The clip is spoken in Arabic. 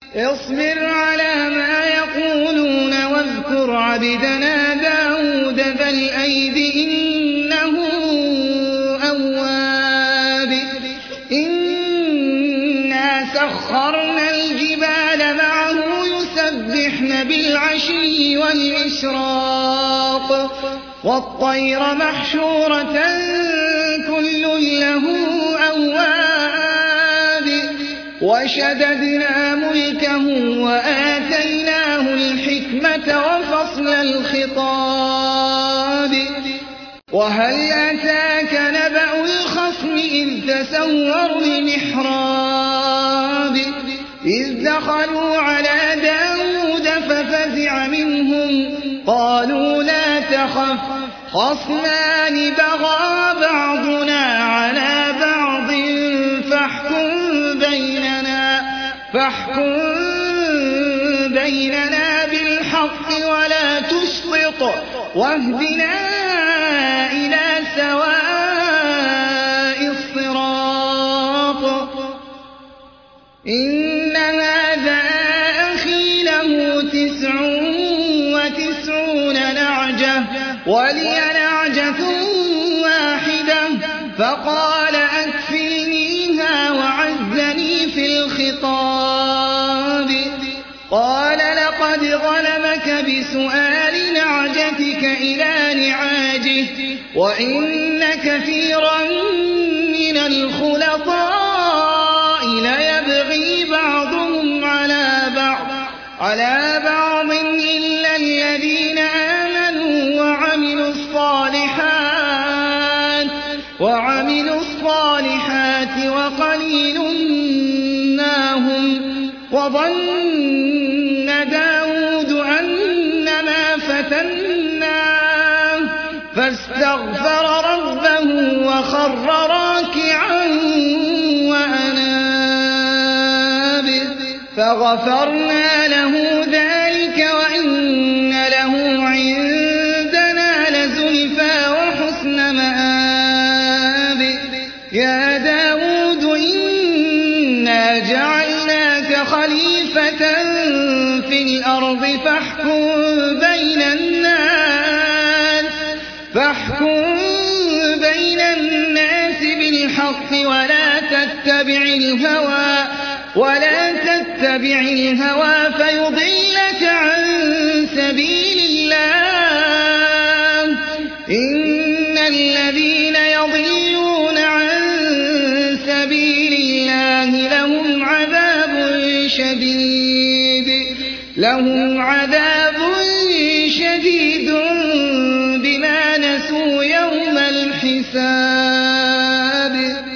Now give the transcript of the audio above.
اصبر على ما يقولون واذكر عبدنا داود ذا الأيد إنه أواب إنا سخرنا الجبال معه يسبحن بالعشي والإشراق والطير محشورة كل له أواب وشددنا ملكه وآتيناه الحكمة وفصل الخطاب وهل أتاك نبأ الخصم إذ تسوروا المحراب إذ دخلوا على داود ففزع منهم قالوا لا تخف خصمان بغى بعضنا على بعض فاحكم بيننا بالحق ولا تشطط واهدنا إلى سواء الصراط إن هذا أخي له 99 نعجة ولي نعجة واحدة فقال أكفلنيها وعزني في الخطاب قال لقد ظلمك بسؤال نعجتك إلى نعاجه وإن كثيرا من الخلطاء ليبغي بعضهم على بعض إلا الذين آمنوا وعملوا الصالحات وقليل ما هم وظن داود أنما فتناه فاستغفر ربه وخر راكعا وأناب فغفرنا له ذلك وإن له عندنا لزلفى وحسن مآب يا داود إنا جعلناك خليفة في الأرض فاحكم بين الناس بالحق ولا تتبع الهوى فيضلك عن سبيل الله إن الذين يضلون عن سبيل الله لهم عذاب شديد بما نسوا يوم الحساب